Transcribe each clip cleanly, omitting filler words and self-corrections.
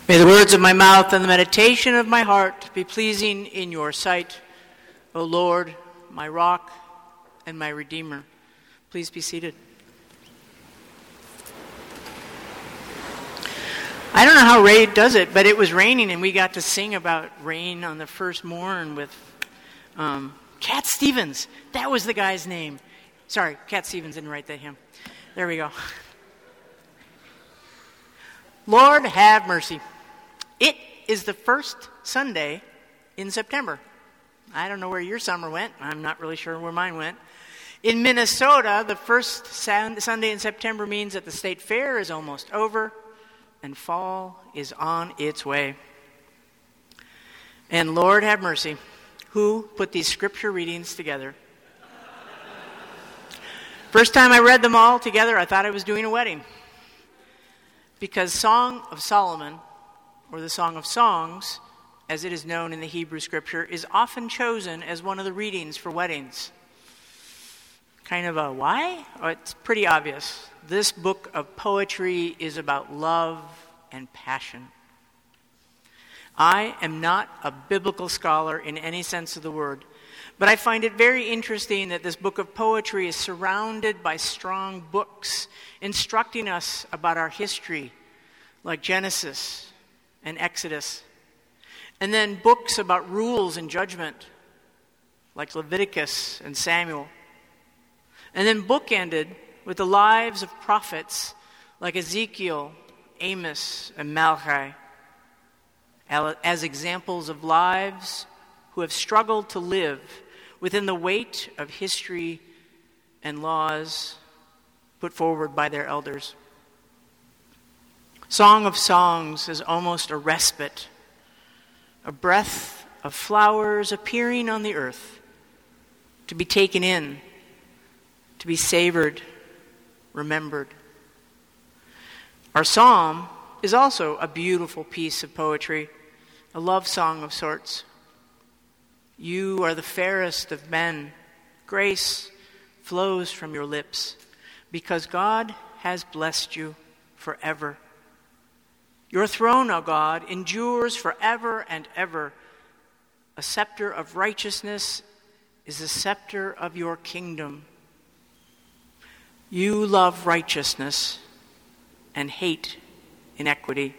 May the words of my mouth and the meditation of my heart be pleasing in your sight, O Lord, my rock and my redeemer. Please be seated. I don't know how Ray does it, but it was raining and we got to sing about rain on the first morn with Cat Stevens. That was the guy's name. Sorry, Cat Stevens didn't write that hymn. There we go. Lord, have mercy. It is the first Sunday in September. I don't know where your summer went. I'm not really sure where mine went. In Minnesota, the first Sunday in September means that the state fair is almost over and fall is on its way. And Lord, have mercy. Who put these scripture readings together? First time I read them all together, I thought I was doing a wedding. Because Song of Solomon, or the Song of Songs, as it is known in the Hebrew Scripture, is often chosen as one of the readings for weddings. Kind of a why? Oh, it's pretty obvious. This book of poetry is about love and passion. I am not a biblical scholar in any sense of the word, but I find it very interesting that this book of poetry is surrounded by strong books instructing us about our history, like Genesis and Exodus. And then books about rules and judgment, like Leviticus and Samuel. And then bookended with the lives of prophets like Ezekiel, Amos, and Malachi, as examples of lives who have struggled to live within the weight of history and laws put forward by their elders. Song of Songs is almost a respite, a breath of flowers appearing on the earth, to be taken in, to be savored, remembered. Our psalm is also a beautiful piece of poetry, a love song of sorts. You are the fairest of men. Grace flows from your lips because God has blessed you forever. Your throne, O God, endures forever and ever. A scepter of righteousness is the scepter of your kingdom. You love righteousness and hate inequity.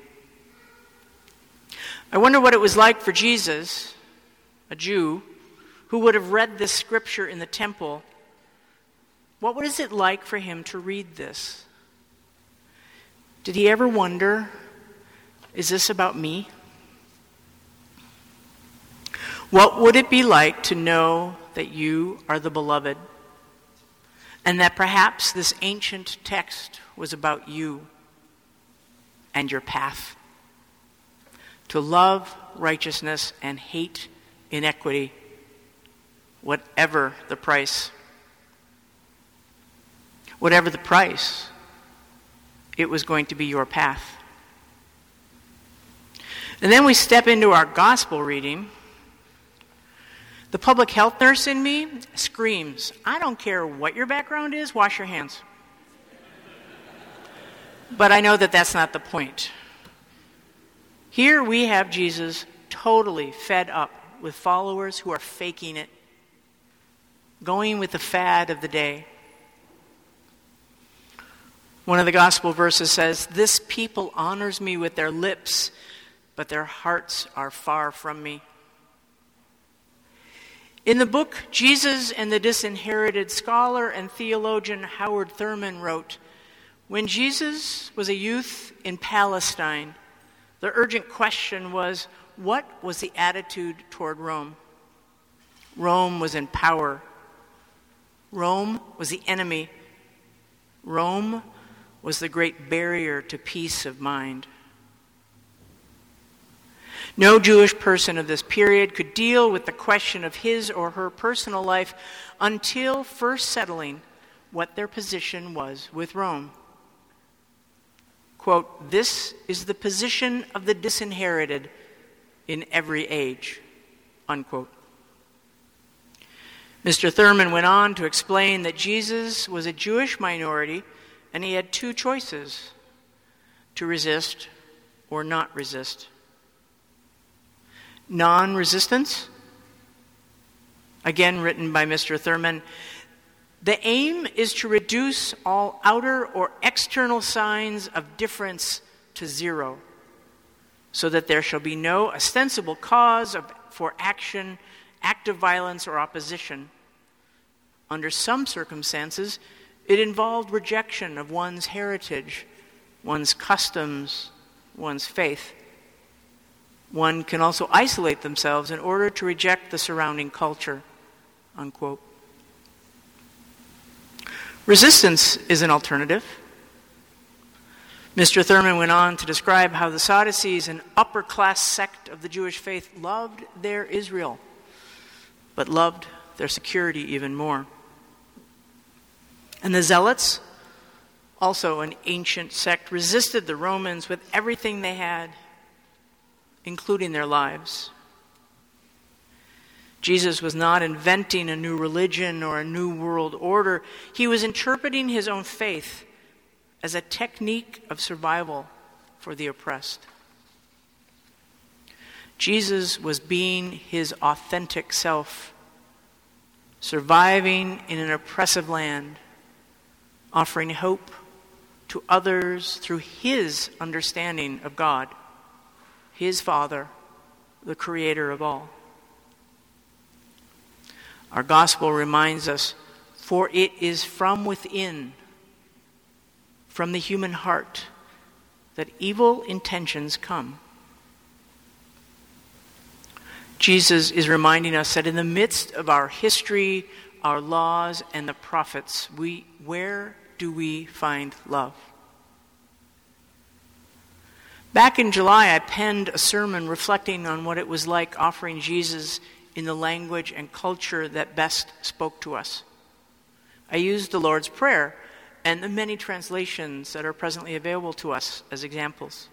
I wonder what it was like for Jesus, a Jew, who would have read this scripture in the temple. What was it like for him to read this? Did he ever wonder, is this about me? What would it be like to know that you are the beloved, and that perhaps this ancient text was about you and your path? To love righteousness and hate inequity, whatever the price. Whatever the price, it was going to be your path. And then we step into our gospel reading. The public health nurse in me screams, I don't care what your background is, wash your hands. But I know that that's not the point. Here we have Jesus totally fed up with followers who are faking it, going with the fad of the day. One of the gospel verses says, this people honors me with their lips, but their hearts are far from me. In the book, Jesus and the Disinherited, scholar and theologian Howard Thurman wrote, when Jesus was a youth in Palestine, the urgent question was, what was the attitude toward Rome? Rome was in power. Rome was the enemy. Rome was the great barrier to peace of mind. No Jewish person of this period could deal with the question of his or her personal life until first settling what their position was with Rome. Quote, this is the position of the disinherited in every age, unquote. Mr. Thurman went on to explain that Jesus was a Jewish minority and he had two choices, to resist or not resist. Non-resistance, again written by Mr. Thurman, the aim is to reduce all outer or external signs of difference to zero, so that there shall be no ostensible cause for action, active violence, or opposition. Under some circumstances, it involved rejection of one's heritage, one's customs, one's faith. One can also isolate themselves in order to reject the surrounding culture, unquote. Resistance is an alternative. Mr. Thurman went on to describe how the Sadducees, an upper-class sect of the Jewish faith, loved their Israel, but loved their security even more. And the Zealots, also an ancient sect, resisted the Romans with everything they had, including their lives. Jesus was not inventing a new religion or a new world order. He was interpreting his own faith as a technique of survival for the oppressed. Jesus was being his authentic self, surviving in an oppressive land, offering hope to others through his understanding of God, his Father, the Creator of all. Our gospel reminds us, for it is from within, from the human heart, that evil intentions come. Jesus is reminding us that in the midst of our history, our laws, and the prophets, where do we find love? Back in July, I penned a sermon reflecting on what it was like offering Jesus in the language and culture that best spoke to us. I used the Lord's Prayer and the many translations that are presently available to us as examples.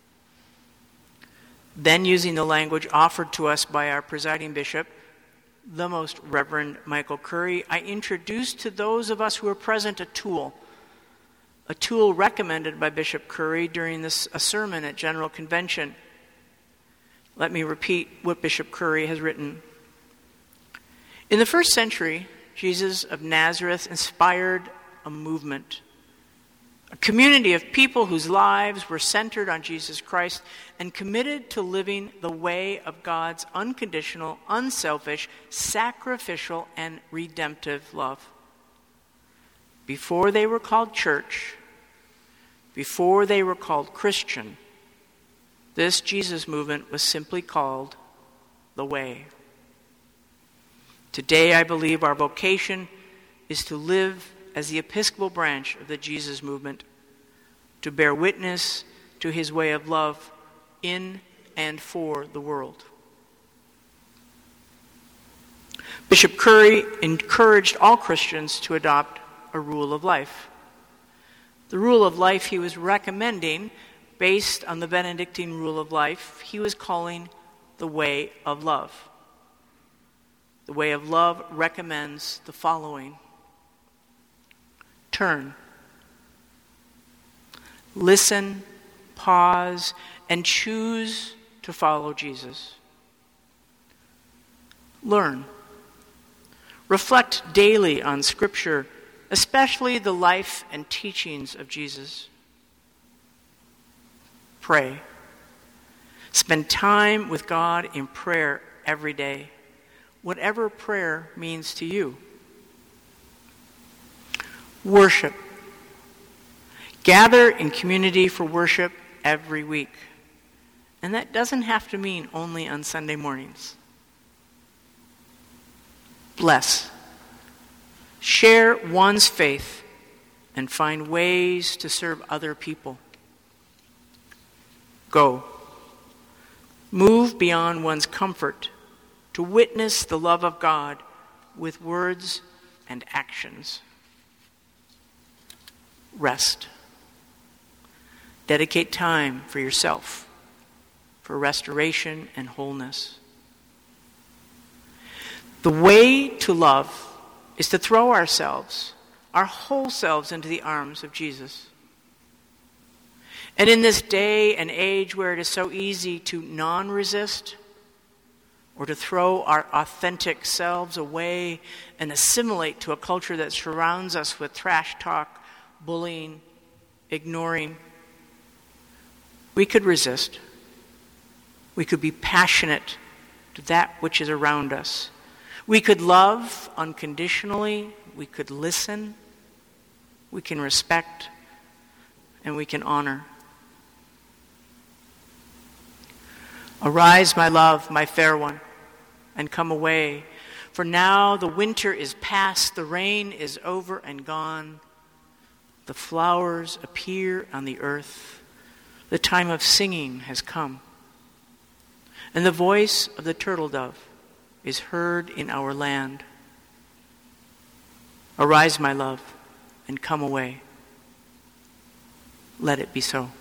Then, using the language offered to us by our presiding bishop, the Most Reverend Michael Curry, I introduced to those of us who were present a tool recommended by Bishop Curry during a sermon at General Convention. Let me repeat what Bishop Curry has written. In the first century, Jesus of Nazareth inspired a movement, a community of people whose lives were centered on Jesus Christ and committed to living the way of God's unconditional, unselfish, sacrificial, and redemptive love. Before they were called church, before they were called Christian, this Jesus movement was simply called the Way. Today, I believe our vocation is to live as the Episcopal branch of the Jesus movement, to bear witness to his way of love in and for the world. Bishop Curry encouraged all Christians to adopt a rule of life. The rule of life he was recommending, based on the Benedictine rule of life, he was calling the way of love. The way of love recommends the following: turn, listen, pause, and choose to follow Jesus. Learn. Reflect daily on Scripture, especially the life and teachings of Jesus. Pray. Spend time with God in prayer every day, whatever prayer means to you. Worship. Gather in community for worship every week. And that doesn't have to mean only on Sunday mornings. Bless. Share one's faith and find ways to serve other people. Go. Move beyond one's comfort to witness the love of God with words and actions. Rest. Dedicate time for yourself, for restoration and wholeness. The way to love is to throw ourselves, our whole selves, into the arms of Jesus. And in this day and age where it is so easy to non-resist or to throw our authentic selves away and assimilate to a culture that surrounds us with trash talk, bullying, ignoring, we could resist. We could be passionate to that which is around us. We could love unconditionally. We could listen. We can respect. And we can honor. Arise, my love, my fair one, and come away. For now the winter is past, the rain is over and gone. The flowers appear on the earth. The time of singing has come. And the voice of the turtle dove is heard in our land. Arise, my love, and come away. Let it be so.